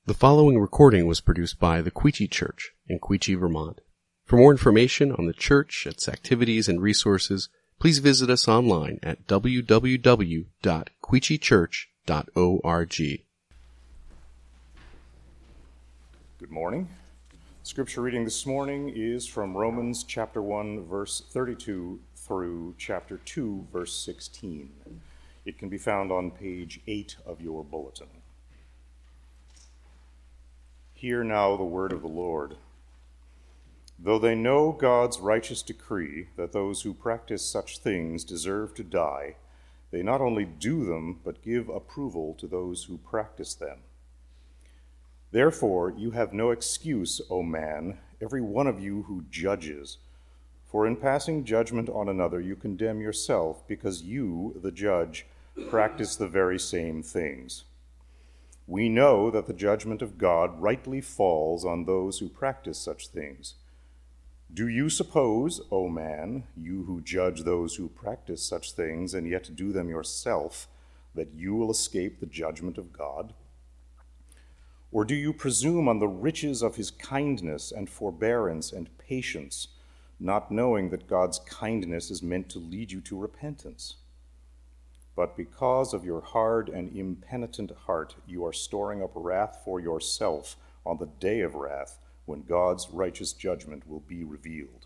The following recording was produced by the Quechee Church in Quechee, Vermont. For more information on the church, its activities, and resources, please visit us online at www.quecheechurch.org. Good morning. Scripture reading this morning is from Romans chapter 1, verse 32 through chapter 2, verse 16. It can be found on page 8 of your bulletin. Hear now the word of the Lord. Though they know God's righteous decree that those who practice such things deserve to die, they not only do them, but give approval to those who practice them. Therefore, you have no excuse, O man, every one of you who judges. For in passing judgment on another, you condemn yourself, because you, the judge, practice the very same things. We know that the judgment of God rightly falls on those who practice such things. Do you suppose, O man, you who judge those who practice such things and yet do them yourself, that you will escape the judgment of God? Or do you presume on the riches of his kindness and forbearance and patience, not knowing that God's kindness is meant to lead you to repentance? But because of your hard and impenitent heart, you are storing up wrath for yourself on the day of wrath, when God's righteous judgment will be revealed.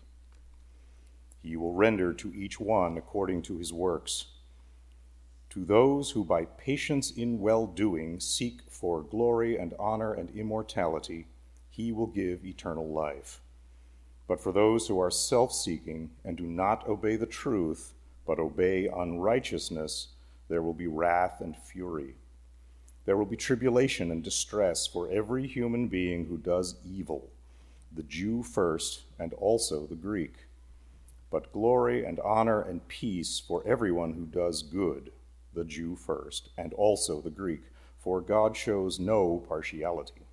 He will render to each one according to his works. To those who by patience in well-doing seek for glory and honor and immortality, he will give eternal life. But for those who are self-seeking and do not obey the truth, but obey unrighteousness, there will be wrath and fury. There will be tribulation and distress for every human being who does evil, the Jew first and also the Greek, but glory and honor and peace for everyone who does good, the Jew first and also the Greek, for God shows no partiality.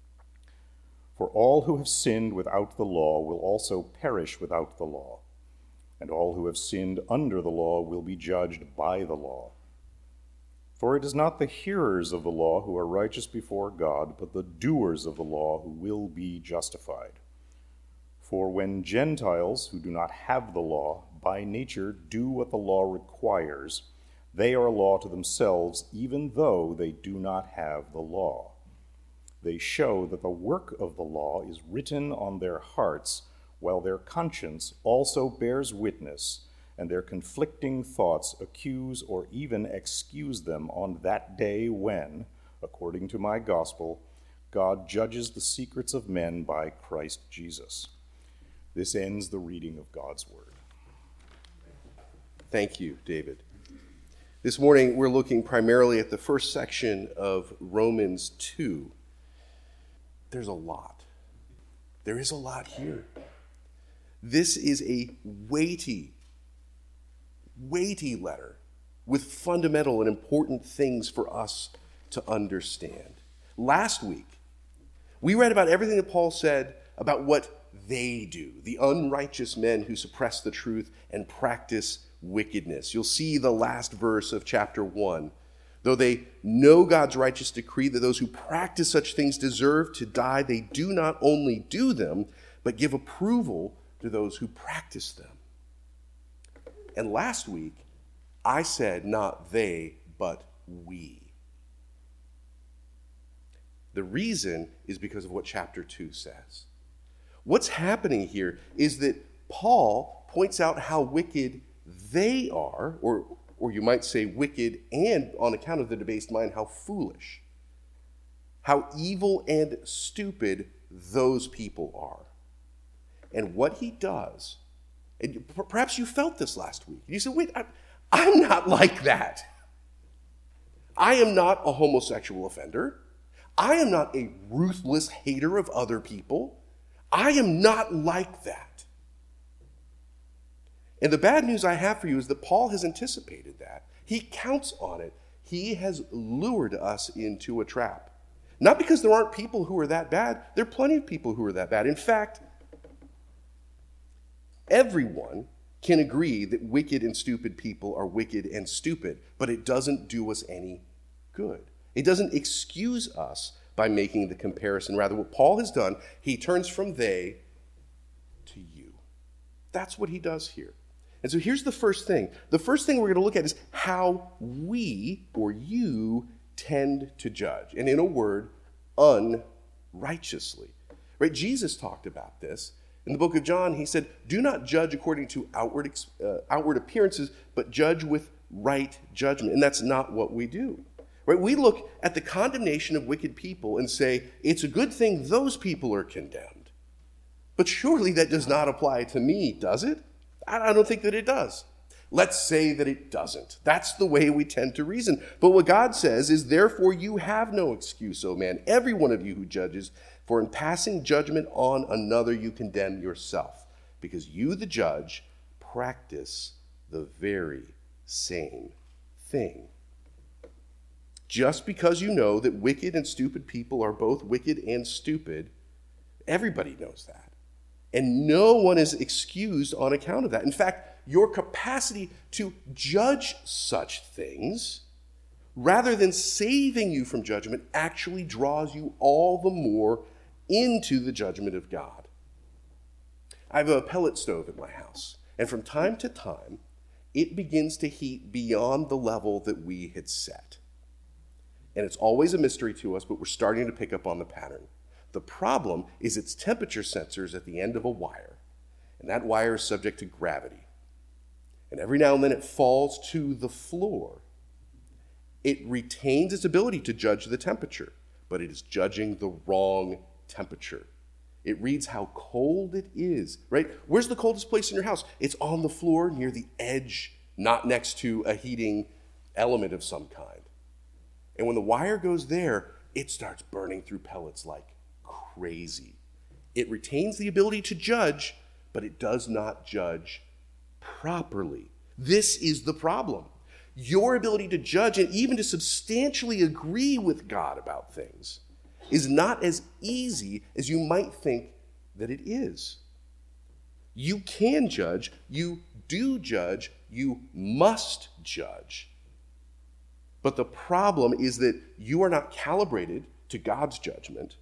For all who have sinned without the law will also perish without the law, and all who have sinned under the law will be judged by the law. For it is not the hearers of the law who are righteous before God, but the doers of the law who will be justified. For when Gentiles who do not have the law by nature do what the law requires, they are a law to themselves, even though they do not have the law. They show that the work of the law is written on their hearts, while their conscience also bears witness, and their conflicting thoughts accuse or even excuse them on that day when, according to my gospel, God judges the secrets of men by Christ Jesus. This ends the reading of God's word. Thank you, David. This morning, we're looking primarily at the first section of Romans 2. There's a lot. There is a lot here. This is a weighty letter with fundamental and important things for us to understand. Last week, we read about everything that Paul said about what they do, the unrighteous men who suppress the truth and practice wickedness. You'll see the last verse of chapter 1. Though they know God's righteous decree that those who practice such things deserve to die, they do not only do them, but give approval to those who practice them. And last week, I said not they, but we. The reason is because of what chapter 2 says. What's happening here is that Paul points out how wicked they are, or you might say wicked, and on account of the debased mind, how foolish, how evil and stupid those people are. And what he does, and perhaps you felt this last week. You said, wait, I'm not like that. I am not a homosexual offender. I am not a ruthless hater of other people. I am not like that. And the bad news I have for you is that Paul has anticipated that. He counts on it. He has lured us into a trap. Not because there aren't people who are that bad. There are plenty of people who are that bad. In fact, everyone can agree that wicked and stupid people are wicked and stupid, but it doesn't do us any good. It doesn't excuse us by making the comparison. Rather, what Paul has done, he turns from they to you. That's what he does here. And so here's the first thing. The first thing we're going to look at is how we, or you, tend to judge. And in a word, unrighteously. Right? Jesus talked about this. In the book of John, he said, do not judge according to outward appearances, but judge with right judgment. And that's not what we do. Right? We look at the condemnation of wicked people and say, it's a good thing those people are condemned. But surely that does not apply to me, does it? I don't think that it does. Let's say that it doesn't. That's the way we tend to reason. But what God says is, therefore you have no excuse, O man, every one of you who judges, for in passing judgment on another you condemn yourself, because you, the judge, practice the very same thing. Just because you know that wicked and stupid people are both wicked and stupid, everybody knows that. And no one is excused on account of that. In fact, your capacity to judge such things, rather than saving you from judgment, actually draws you all the more into the judgment of God. I have a pellet stove at my house, and from time to time, it begins to heat beyond the level that we had set. And it's always a mystery to us, but we're starting to pick up on the pattern. The problem is its temperature sensors at the end of a wire, and that wire is subject to gravity. And every now and then it falls to the floor. It retains its ability to judge the temperature, but it is judging the wrong temperature. It reads how cold it is, right? Where's the coldest place in your house? It's on the floor near the edge, not next to a heating element of some kind. And when the wire goes there, it starts burning through pellets like crazy. It retains the ability to judge, but it does not judge properly. This is the problem. Your ability to judge and even to substantially agree with God about things is not as easy as you might think that it is. You can judge, you do judge, you must judge. But the problem is that you are not calibrated to God's judgment,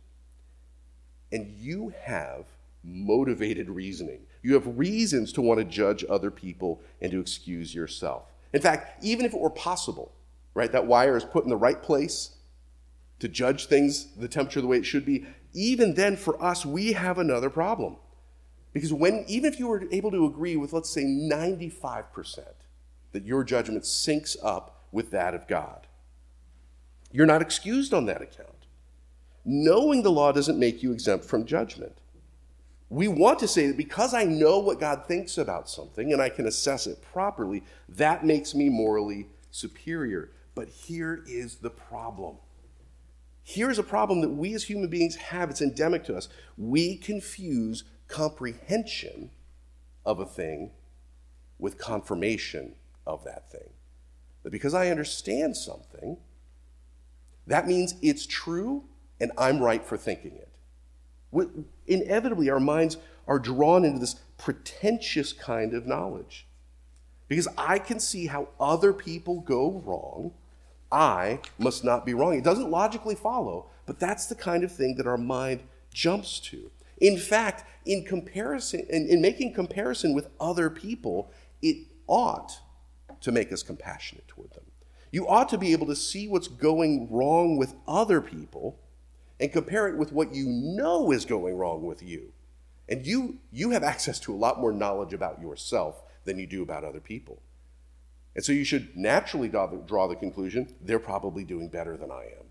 and you have motivated reasoning. You have reasons to want to judge other people and to excuse yourself. In fact, even if it were possible, right, that wire is put in the right place to judge things, the temperature the way it should be, even then for us, we have another problem. Because even if you were able to agree with, let's say, 95% that your judgment syncs up with that of God, you're not excused on that account. Knowing the law doesn't make you exempt from judgment. We want to say that because I know what God thinks about something and I can assess it properly, that makes me morally superior. But here is the problem. Here's a problem that we as human beings have. It's endemic to us. We confuse comprehension of a thing with confirmation of that thing. That because I understand something, that means it's true and I'm right for thinking it. Inevitably, our minds are drawn into this pretentious kind of knowledge. Because I can see how other people go wrong, I must not be wrong. It doesn't logically follow, but that's the kind of thing that our mind jumps to. In fact, in making comparison with other people, it ought to make us compassionate toward them. You ought to be able to see what's going wrong with other people and compare it with what you know is going wrong with you. And you have access to a lot more knowledge about yourself than you do about other people. And so you should naturally draw the conclusion, they're probably doing better than I am.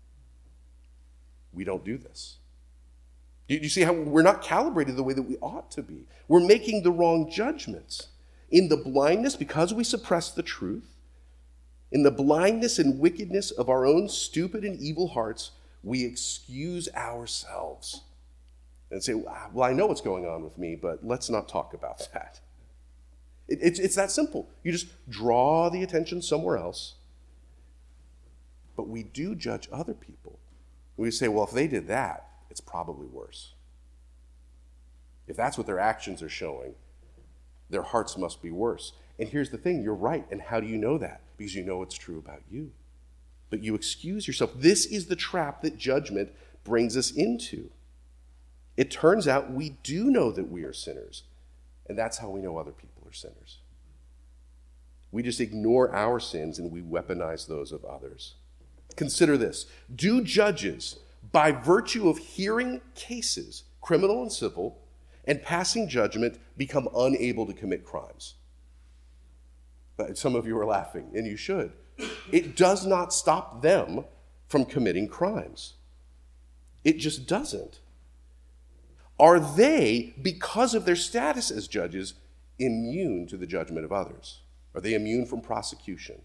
We don't do this. Do you see how we're not calibrated the way that we ought to be? We're making the wrong judgments. In the blindness, because we suppress the truth, in the blindness and wickedness of our own stupid and evil hearts, we excuse ourselves and say, well, I know what's going on with me, but let's not talk about that. It's that simple. You just draw the attention somewhere else. But we do judge other people. We say, well, if they did that, it's probably worse. If that's what their actions are showing, their hearts must be worse. And here's the thing, you're right. And how do you know that? Because you know it's true about you. but you excuse yourself. This is the trap that judgment brings us into. It turns out we do know that we are sinners, and that's how we know other people are sinners. We just ignore our sins and we weaponize those of others. Consider this. Do judges, by virtue of hearing cases, criminal and civil, and passing judgment, become unable to commit crimes? But some of you are laughing, and you should. It does not stop them from committing crimes. It just doesn't. Are they, because of their status as judges, immune to the judgment of others? Are they immune from prosecution?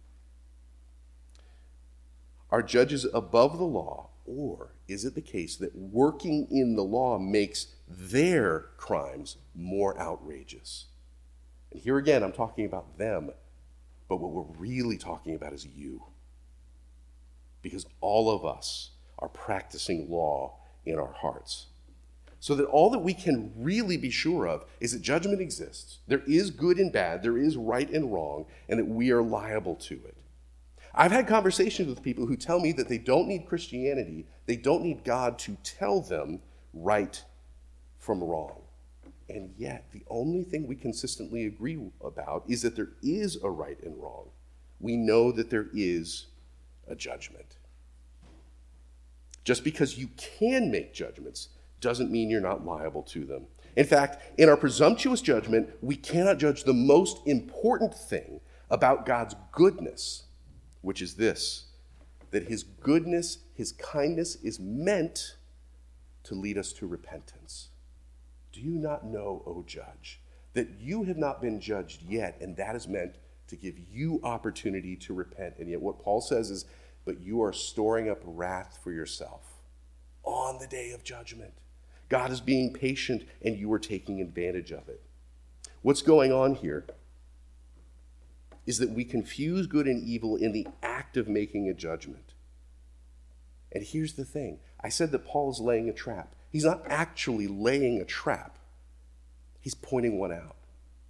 Are judges above the law, or is it the case that working in the law makes their crimes more outrageous? And here again, I'm talking about them, but what we're really talking about is you. Because all of us are practicing law in our hearts. So that all that we can really be sure of is that judgment exists. There is good and bad, there is right and wrong, and that we are liable to it. I've had conversations with people who tell me that they don't need Christianity, they don't need God to tell them right from wrong. And yet, the only thing we consistently agree about is that there is a right and wrong. We know that there is a judgment. Just because you can make judgments doesn't mean you're not liable to them. In fact, in our presumptuous judgment, we cannot judge the most important thing about God's goodness, which is this, that his goodness, his kindness is meant to lead us to repentance. Do you not know, O judge, that you have not been judged yet, and that is meant to give you opportunity to repent? And yet what Paul says is, but you are storing up wrath for yourself on the day of judgment. God is being patient, and you are taking advantage of it. What's going on here is that we confuse good and evil in the act of making a judgment. And here's the thing. I said that Paul is laying a trap. He's not actually laying a trap. He's pointing one out.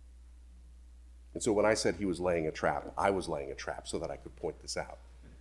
And so when I said he was laying a trap, I was laying a trap so that I could point this out.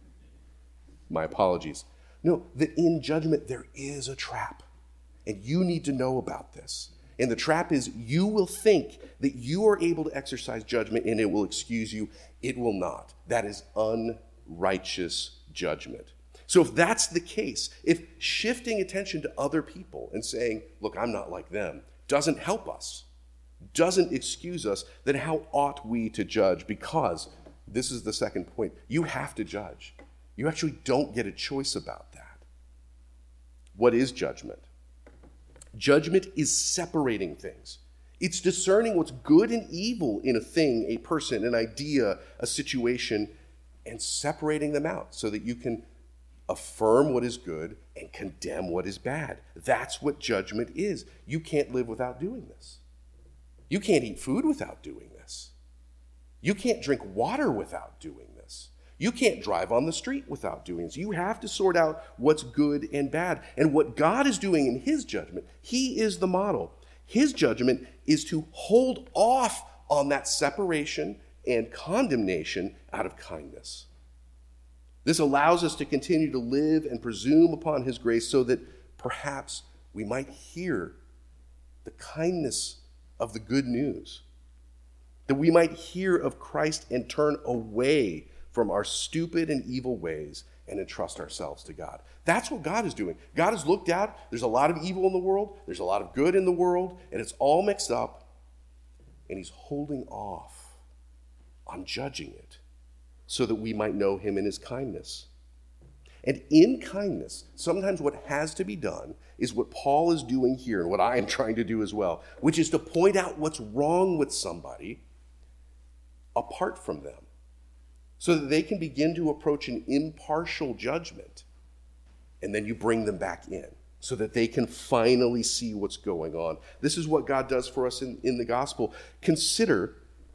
My apologies. No, that in judgment there is a trap. And you need to know about this. And the trap is you will think that you are able to exercise judgment and it will excuse you. It will not. That is unrighteous judgment. So if that's the case, if shifting attention to other people and saying, look, I'm not like them, doesn't help us, doesn't excuse us, then how ought we to judge? Because this is the second point. You have to judge. You actually don't get a choice about that. What is judgment? Judgment is separating things. It's discerning what's good and evil in a thing, a person, an idea, a situation, and separating them out so that you can affirm what is good and condemn what is bad. That's what judgment is. You can't live without doing this. You can't eat food without doing this. You can't drink water without doing this. You can't drive on the street without doing this. You have to sort out what's good and bad. And what God is doing in his judgment, he is the model. His judgment is to hold off on that separation and condemnation out of kindness. This allows us to continue to live and presume upon his grace so that perhaps we might hear the kindness of the good news, that we might hear of Christ and turn away from our stupid and evil ways and entrust ourselves to God. That's what God is doing. God has looked out. There's a lot of evil in the world. There's a lot of good in the world, and it's all mixed up, and he's holding off on judging it so that we might know him in his kindness. And in kindness, sometimes what has to be done is what Paul is doing here and what I am trying to do as well, which is to point out what's wrong with somebody apart from them so that they can begin to approach an impartial judgment. And then you bring them back in so that they can finally see what's going on. This is what God does for us in the gospel. Consider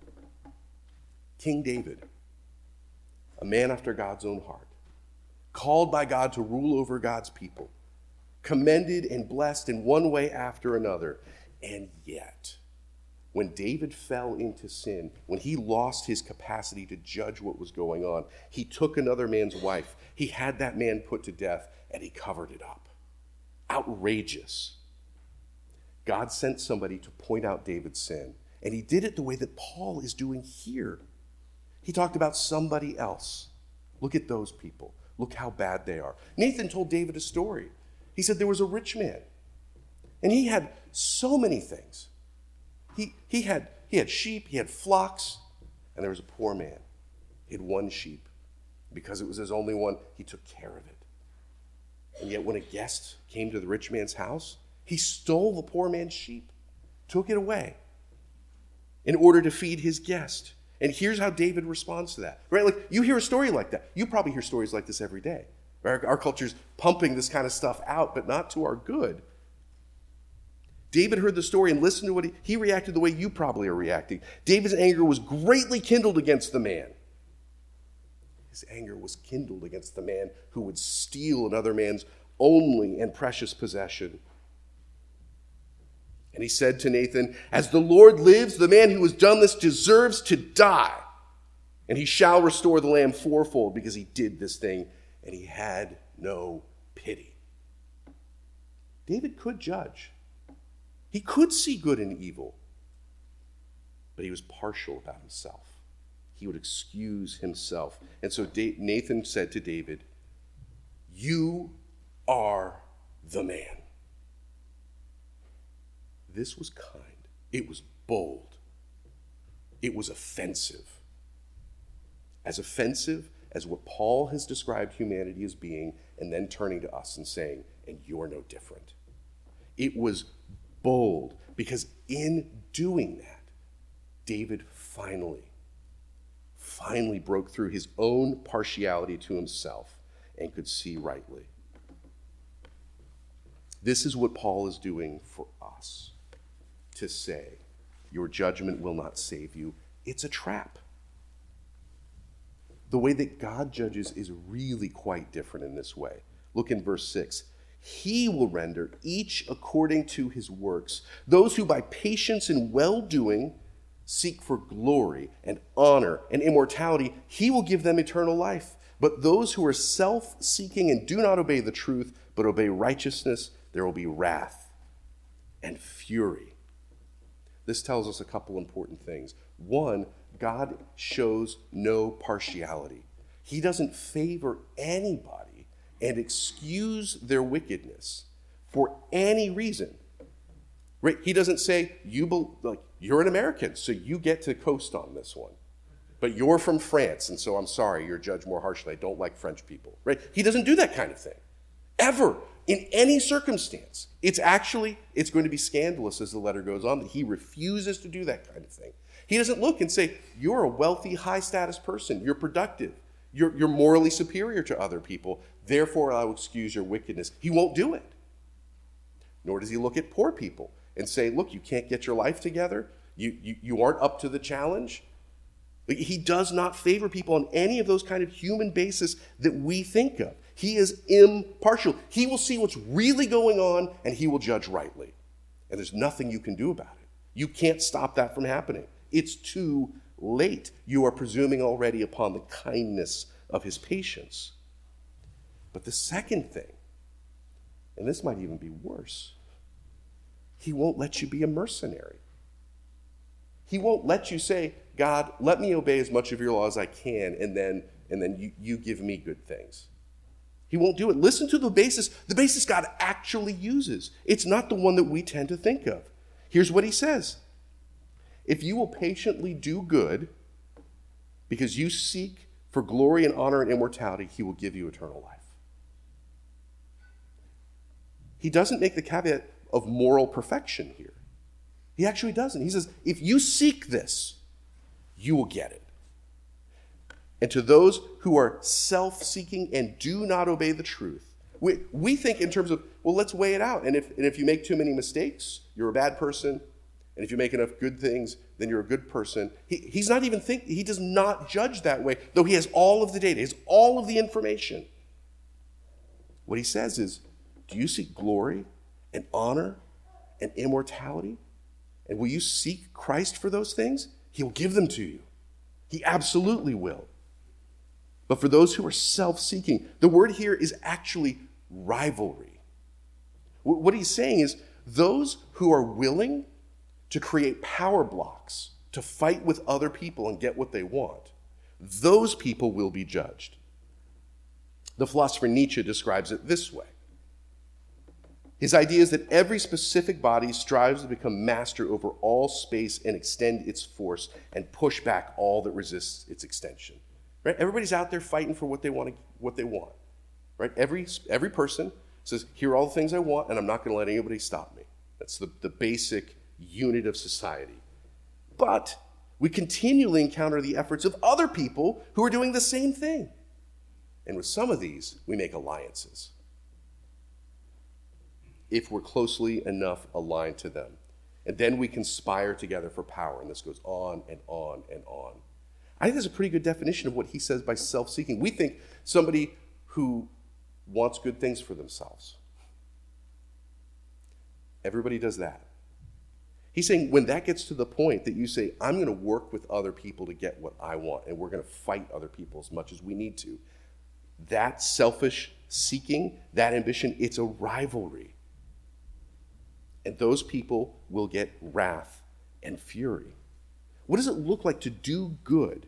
King David, a man after God's own heart, called by God to rule over God's people, commended and blessed in one way after another. And yet, when David fell into sin, when he lost his capacity to judge what was going on, he took another man's wife. He had that man put to death, and he covered it up. Outrageous. God sent somebody to point out David's sin, and he did it the way that Paul is doing here. He talked about somebody else. Look at those people. Look how bad they are. Nathan told David a story. He said there was a rich man, and he had so many things. He had sheep, he had flocks, and there was a poor man. He had one sheep. Because it was his only one, he took care of it. And yet when a guest came to the rich man's house, he stole the poor man's sheep, took it away in order to feed his guest. And here's how David responds to that. Right? Like, you hear a story like that. You probably hear stories like this every day. Our culture's pumping this kind of stuff out, but not to our good. David heard the story and listened to he reacted the way you probably are reacting. David's anger was greatly kindled against the man. His anger was kindled against the man who would steal another man's only and precious possession. And he said to Nathan, "As the Lord lives, the man who has done this deserves to die. And he shall restore the lamb fourfold because he did this thing, and he had no pity." David could judge. He could see good and evil, but he was partial about himself. He would excuse himself. And so Nathan said to David, "You are the man." This was kind. It was bold. It was offensive. As offensive as what Paul has described humanity as being, and then turning to us and saying, "And you're no different." It was bold, because in doing that, David finally broke through his own partiality to himself and could see rightly. This is what Paul is doing for us, to say, your judgment will not save you. It's a trap. The way that God judges is really quite different in this way. Look in verse 6. He will render each according to his works. Those who by patience and well-doing seek for glory and honor and immortality, he will give them eternal life. But those who are self-seeking and do not obey the truth, but obey righteousness, there will be wrath and fury. This tells us a couple important things. One, God shows no partiality. He doesn't favor anybody and excuse their wickedness for any reason. Right? He doesn't say, you're an American, so you get to coast on this one. But you're from France, and so I'm sorry, you're judged more harshly. I don't like French people. Right? He doesn't do that kind of thing. Ever. In any circumstance. It's going to be scandalous as the letter goes on that he refuses to do that kind of thing. He doesn't look and say, you're a wealthy, high-status person. You're productive. You're morally superior to other people. Therefore, I will excuse your wickedness. He won't do it. Nor does he look at poor people and say, look, you can't get your life together. You aren't up to the challenge. He does not favor people on any of those kind of human basis that we think of. He is impartial. He will see what's really going on, and he will judge rightly. And there's nothing you can do about it. You can't stop that from happening. It's too late. You are presuming already upon the kindness of his patience. But the second thing, and this might even be worse, he won't let you be a mercenary. He won't let you say, God, let me obey as much of your law as I can, and then you give me good things. He won't do it. Listen to the basis God actually uses. It's not the one that we tend to think of. Here's what he says. If you will patiently do good, because you seek for glory and honor and immortality, he will give you eternal life. He doesn't make the caveat of moral perfection here. He actually doesn't. He says, if you seek this, you will get it. And to those who are self-seeking and do not obey the truth, we think in terms of, well, let's weigh it out. And if you make too many mistakes, you're a bad person. And if you make enough good things, then you're a good person. He does not judge that way, though he has all of the data, he has all of the information. What he says is, do you seek glory and honor and immortality? And will you seek Christ for those things? He will give them to you. He absolutely will. But for those who are self-seeking, the word here is actually rivalry. What he's saying is those who are willing to create power blocks to fight with other people and get what they want, those people will be judged. The philosopher Nietzsche describes it this way. His idea is that every specific body strives to become master over all space and extend its force and push back all that resists its extension. Right? Everybody's out there fighting for what they want. Right? Every person says, here are all the things I want, and I'm not going to let anybody stop me. That's the basic unit of society. But we continually encounter the efforts of other people who are doing the same thing. And with some of these, we make alliances, if we're closely enough aligned to them. And then we conspire together for power, and this goes on and on and on. I think that's a pretty good definition of what he says by self-seeking. We think somebody who wants good things for themselves. Everybody does that. He's saying when that gets to the point that you say, I'm going to work with other people to get what I want, and we're going to fight other people as much as we need to, that selfish seeking, that ambition, it's a rivalry. And those people will get wrath and fury. What does it look like to do good?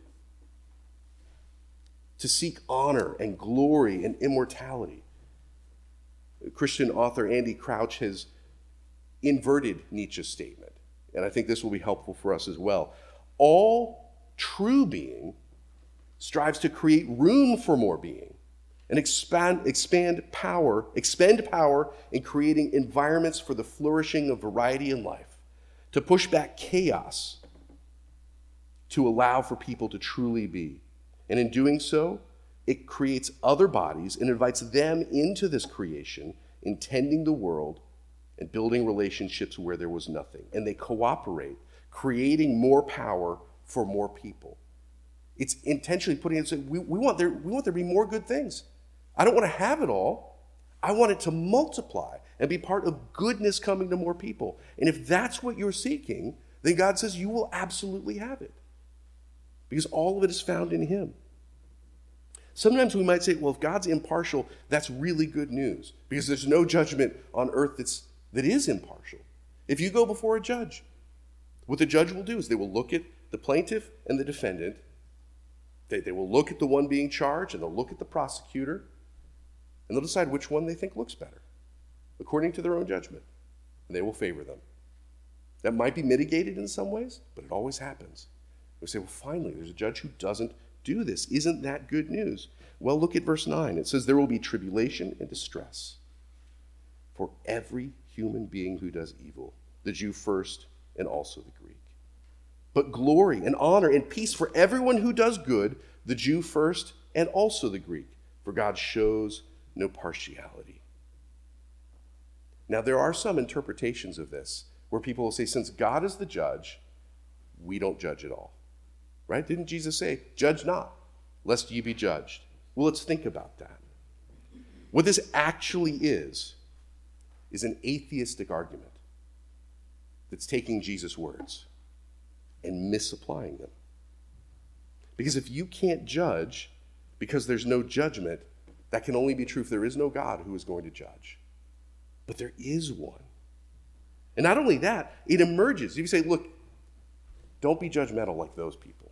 To seek honor and glory and immortality? Christian author Andy Crouch has inverted Nietzsche's statement, and I think this will be helpful for us as well. All true being strives to create room for more being and expend power in creating environments for the flourishing of variety in life, to push back chaos, to allow for people to truly be. And in doing so, it creates other bodies and invites them into this creation, intending the world and building relationships where there was nothing. And they cooperate, creating more power for more people. It's intentionally putting it, we want there to be more good things. I don't want to have it all. I want it to multiply and be part of goodness coming to more people. And if that's what you're seeking, then God says you will absolutely have it. Because all of it is found in him. Sometimes we might say, well, if God's impartial, that's really good news. Because there's no judgment on earth that is impartial. If you go before a judge, what the judge will do is they will look at the plaintiff and the defendant. They will look at the one being charged, and they'll look at the prosecutor, and they'll decide which one they think looks better, according to their own judgment. And they will favor them. That might be mitigated in some ways, but it always happens. We say, well, finally, there's a judge who doesn't do this. Isn't that good news? Well, look at verse 9. It says, there will be tribulation and distress for every human being who does evil, the Jew first and also the Greek. But glory and honor and peace for everyone who does good, the Jew first and also the Greek, for God shows no partiality. Now, there are some interpretations of this where people will say, since God is the judge, we don't judge at all. Right? Didn't Jesus say, judge not, lest ye be judged? Well, let's think about that. What this actually is an atheistic argument that's taking Jesus' words and misapplying them. Because if you can't judge because there's no judgment, that can only be true if there is no God who is going to judge. But there is one. And not only that, it emerges. If you say, look, don't be judgmental like those people.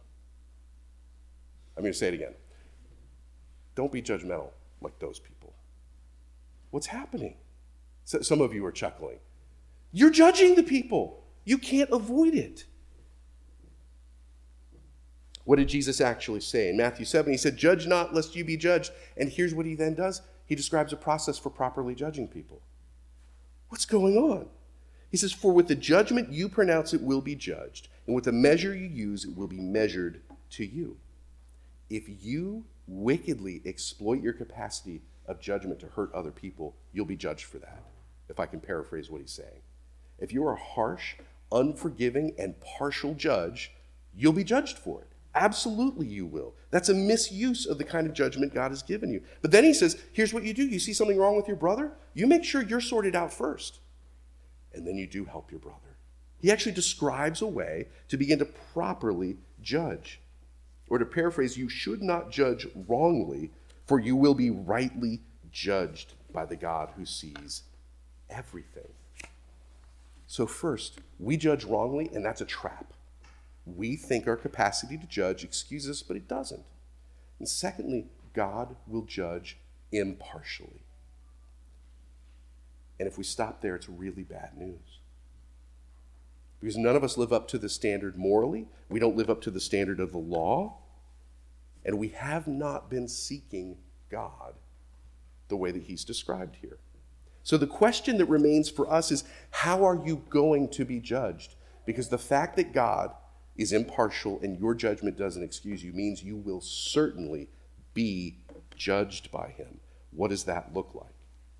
I'm going to say it again. Don't be judgmental like those people. What's happening? So, some of you are chuckling. You're judging the people. You can't avoid it. What did Jesus actually say? In Matthew 7, he said, judge not lest you be judged. And here's what he then does. He describes a process for properly judging people. What's going on? He says, for with the judgment you pronounce it will be judged, and with the measure you use it will be measured to you. If you wickedly exploit your capacity of judgment to hurt other people, you'll be judged for that, if I can paraphrase what he's saying. If you're a harsh, unforgiving, and partial judge, you'll be judged for it. Absolutely you will. That's a misuse of the kind of judgment God has given you. But then he says, here's what you do. You see something wrong with your brother? You make sure you're sorted out first. And then you do help your brother. He actually describes a way to begin to properly judge. Or to paraphrase, you should not judge wrongly, for you will be rightly judged by the God who sees everything. So first, we judge wrongly, and that's a trap. We think our capacity to judge excuses us, but it doesn't. And secondly, God will judge impartially. And if we stop there, it's really bad news. Because none of us live up to the standard morally. We don't live up to the standard of the law. And we have not been seeking God the way that he's described here. So the question that remains for us is, how are you going to be judged? Because the fact that God is impartial and your judgment doesn't excuse you means you will certainly be judged by him. What does that look like?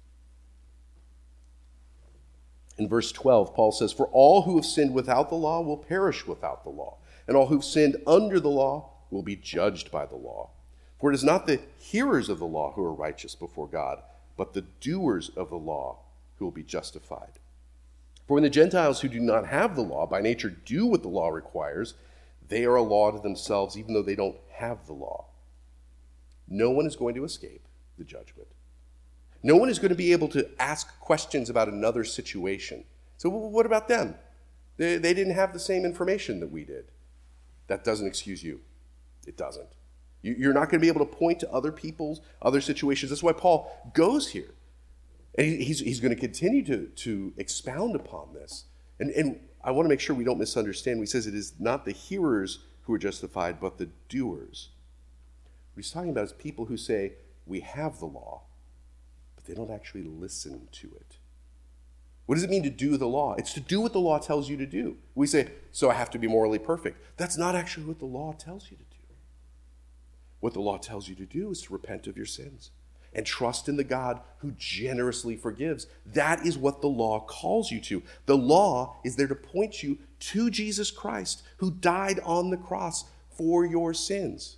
In verse 12, Paul says, "For all who have sinned without the law will perish without the law, and all who've sinned under the law will be judged by the law. For it is not the hearers of the law who are righteous before God, but the doers of the law who will be justified. For when the Gentiles who do not have the law by nature do what the law requires, they are a law to themselves, even though they don't have the law. No one is going to escape the judgment. No one is going to be able to ask questions about another situation. So what about them? They didn't have the same information that we did. That doesn't excuse you. It doesn't. You're not going to be able to point to other people's, other situations. That's why Paul goes here. And he's going to continue to expound upon this. And I want to make sure we don't misunderstand. He says it is not the hearers who are justified, but the doers. What he's talking about is people who say, we have the law, but they don't actually listen to it. What does it mean to do the law? It's to do what the law tells you to do. We say, so I have to be morally perfect. That's not actually what the law tells you to do. What the law tells you to do is to repent of your sins and trust in the God who generously forgives. That is what the law calls you to. The law is there to point you to Jesus Christ, who died on the cross for your sins.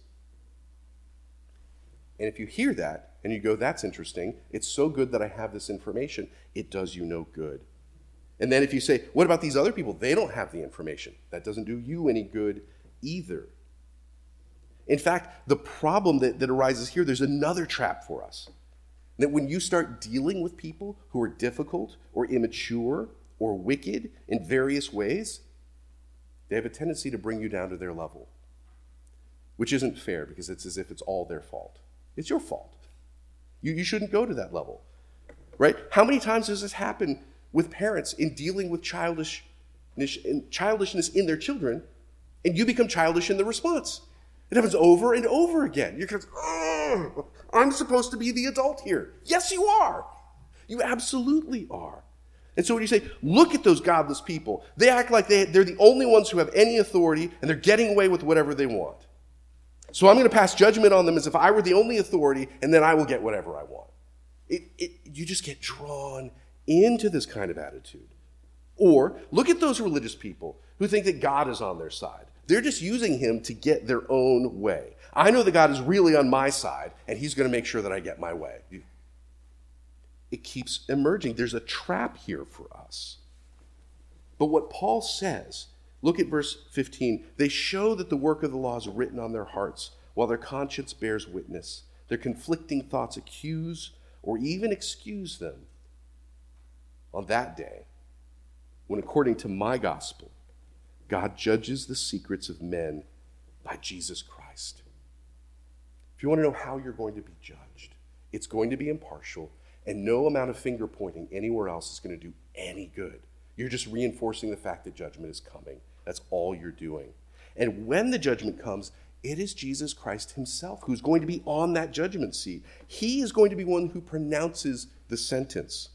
And if you hear that and you go, that's interesting, it's so good that I have this information, it does you no good. And then if you say, what about these other people? They don't have the information. That doesn't do you any good either. In fact, the problem that arises here, there's another trap for us. That when you start dealing with people who are difficult or immature or wicked in various ways, they have a tendency to bring you down to their level, which isn't fair because it's as if it's all their fault. It's your fault. You shouldn't go to that level, right? How many times does this happen with parents in dealing with childishness in their children, and you become childish in the response? It happens over and over again. You're kind of, oh, I'm supposed to be the adult here. Yes, you are. You absolutely are. And so when you say, look at those godless people, they act like they're the only ones who have any authority, and they're getting away with whatever they want. So I'm going to pass judgment on them as if I were the only authority, and then I will get whatever I want. You just get drawn into this kind of attitude. Or look at those religious people who think that God is on their side. They're just using him to get their own way. I know that God is really on my side, and he's going to make sure that I get my way. It keeps emerging. There's a trap here for us. But what Paul says, look at verse 15. They show that the work of the law is written on their hearts, while their conscience bears witness. Their conflicting thoughts accuse or even excuse them on that day, when according to my gospel, God judges the secrets of men by Jesus Christ. If you want to know how you're going to be judged, it's going to be impartial, and no amount of finger pointing anywhere else is going to do any good. You're just reinforcing the fact that judgment is coming. That's all you're doing. And when the judgment comes, it is Jesus Christ himself who's going to be on that judgment seat. He is going to be one who pronounces the sentence,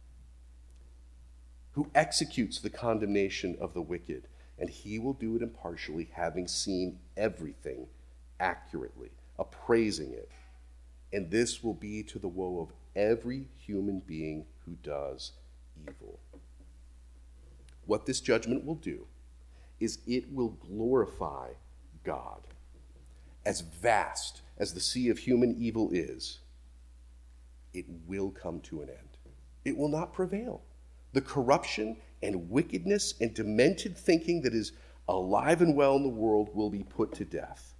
who executes the condemnation of the wicked. And he will do it impartially, having seen everything accurately, appraising it. And this will be to the woe of every human being who does evil. What this judgment will do is it will glorify God. As vast as the sea of human evil is, it will come to an end. It will not prevail. The corruption and wickedness and demented thinking that is alive and well in the world will be put to death.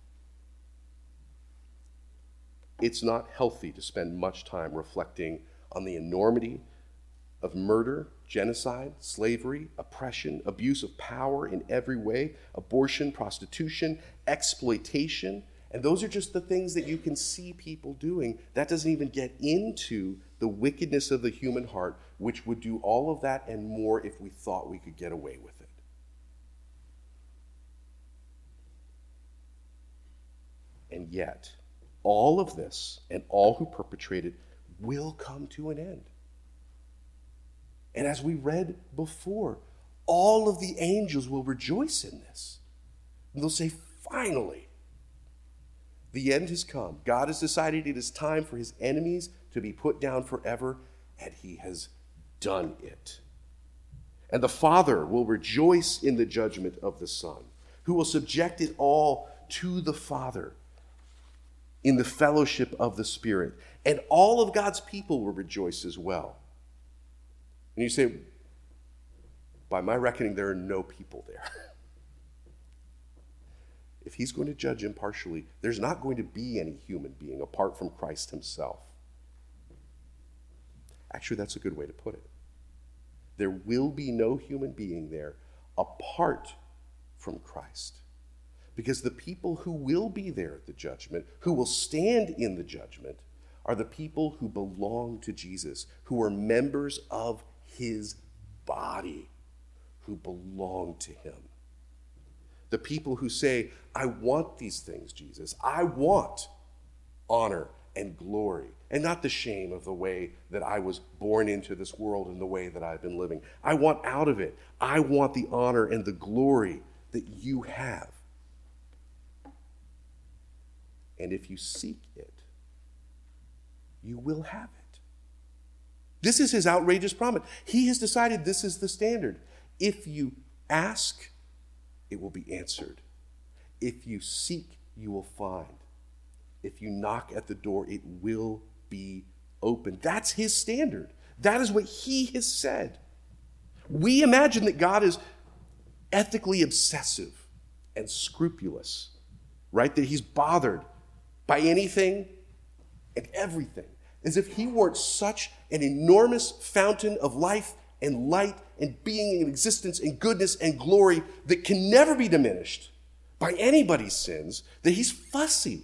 It's not healthy to spend much time reflecting on the enormity of murder, genocide, slavery, oppression, abuse of power in every way, abortion, prostitution, exploitation. And those are just the things that you can see people doing. That doesn't even get into the wickedness of the human heart, which would do all of that and more if we thought we could get away with it. And yet, all of this and all who perpetrate it will come to an end. And as we read before, all of the angels will rejoice in this. And they'll say, finally, the end has come. God has decided it is time for his enemies to be put down forever, and he has done it. And the Father will rejoice in the judgment of the Son, who will subject it all to the Father in the fellowship of the Spirit. And all of God's people will rejoice as well. And you say, by my reckoning, there are no people there. If he's going to judge impartially, there's not going to be any human being apart from Christ himself. Actually, that's a good way to put it. There will be no human being there apart from Christ. Because the people who will be there at the judgment, who will stand in the judgment, are the people who belong to Jesus, who are members of his body, who belong to him. The people who say, I want these things, Jesus. I want honor and glory, and not the shame of the way that I was born into this world and the way that I've been living. I want out of it. I want the honor and the glory that you have. And if you seek it, you will have it. This is his outrageous promise. He has decided this is the standard. If you ask, it will be answered. If you seek, you will find. If you knock at the door, it will be open. That's his standard. That is what he has said. We imagine that God is ethically obsessive and scrupulous, right? That he's bothered by anything and everything, as if he weren't such an enormous fountain of life and light and being and existence and goodness and glory that can never be diminished by anybody's sins, that he's fussy.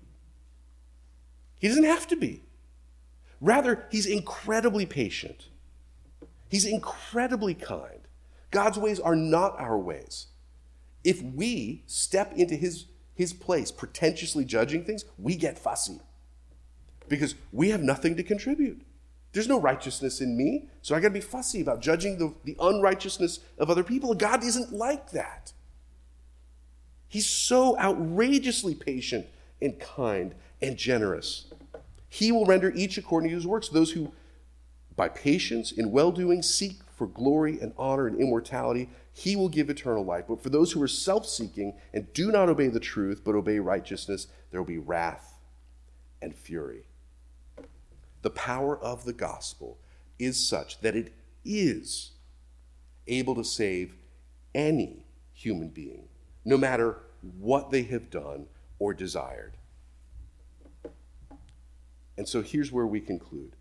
He doesn't have to be. Rather, he's incredibly patient. He's incredibly kind. God's ways are not our ways. If we step into his place pretentiously judging things, we get fussy because we have nothing to contribute. There's no righteousness in me, so I got to be fussy about judging the unrighteousness of other people. God isn't like that. He's so outrageously patient and kind and generous. He will render each according to his works. Those who, by patience in well-doing, seek for glory and honor and immortality, he will give eternal life. But for those who are self-seeking and do not obey the truth, but obey righteousness, there will be wrath and fury. The power of the gospel is such that it is able to save any human being, no matter what they have done or desired. And so here's where we conclude.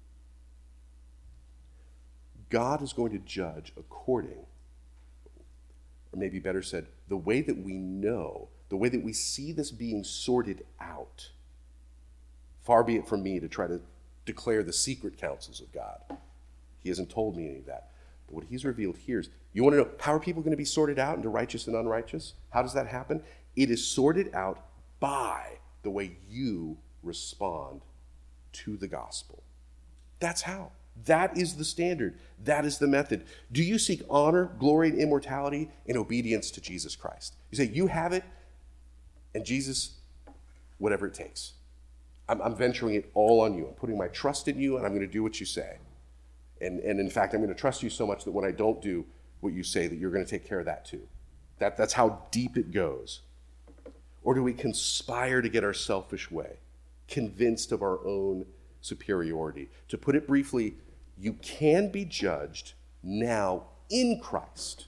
God is going to judge according, or maybe better said, the way that we know, the way that we see this being sorted out. Far be it from me to try to declare the secret counsels of God. He hasn't told me any of that. But what he's revealed here is, you want to know, how are people going to be sorted out into righteous and unrighteous? How does that happen? It is sorted out by the way you respond to the gospel. That's how. That is the standard. That is the method. Do you seek honor, glory, and immortality in obedience to Jesus Christ? You say, you have it, and Jesus, whatever it takes. I'm venturing it all on you. I'm putting my trust in you, and I'm going to do what you say. And in fact, I'm going to trust you so much that when I don't do what you say, that you're going to take care of that too. That's how deep it goes. Or do we conspire to get our selfish way, convinced of our own superiority? To put it briefly, you can be judged now in Christ,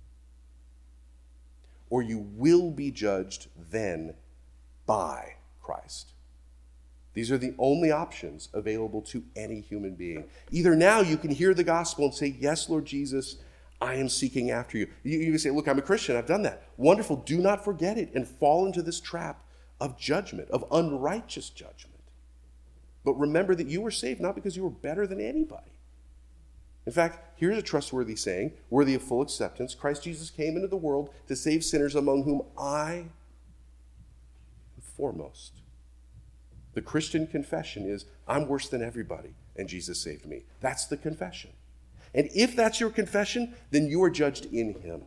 or you will be judged then by Christ. These are the only options available to any human being. Either now you can hear the gospel and say, yes, Lord Jesus, I am seeking after you. You can say, look, I'm a Christian, I've done that. Wonderful, do not forget it and fall into this trap of judgment, of unrighteous judgment. But remember that you were saved not because you were better than anybody. In fact, here's a trustworthy saying, worthy of full acceptance. Christ Jesus came into the world to save sinners, among whom I am foremost. The Christian confession is, I'm worse than everybody, and Jesus saved me. That's the confession. And if that's your confession, then you are judged in him.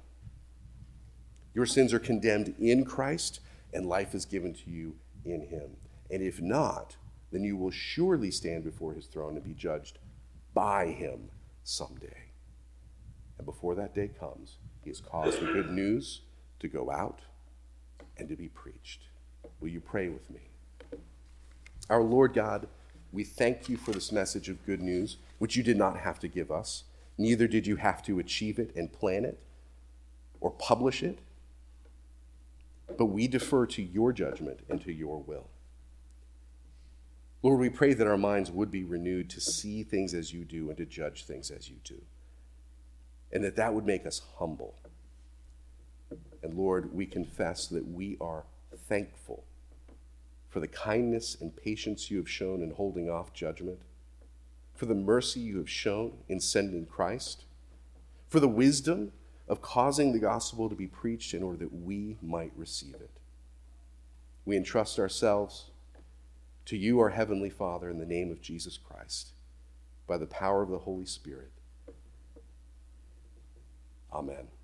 Your sins are condemned in Christ, and life is given to you in him. And if not, then you will surely stand before his throne and be judged by him someday. And before that day comes, he has caused the good news to go out and to be preached. Will you pray with me? Our Lord God, we thank you for this message of good news, which you did not have to give us. Neither did you have to achieve it and plan it or publish it. But we defer to your judgment and to your will. Lord, we pray that our minds would be renewed to see things as you do and to judge things as you do. And that would make us humble. And Lord, we confess that we are thankful for the kindness and patience you have shown in holding off judgment, for the mercy you have shown in sending Christ, for the wisdom of causing the gospel to be preached in order that we might receive it. We entrust ourselves to you, our Heavenly Father, in the name of Jesus Christ, by the power of the Holy Spirit. Amen.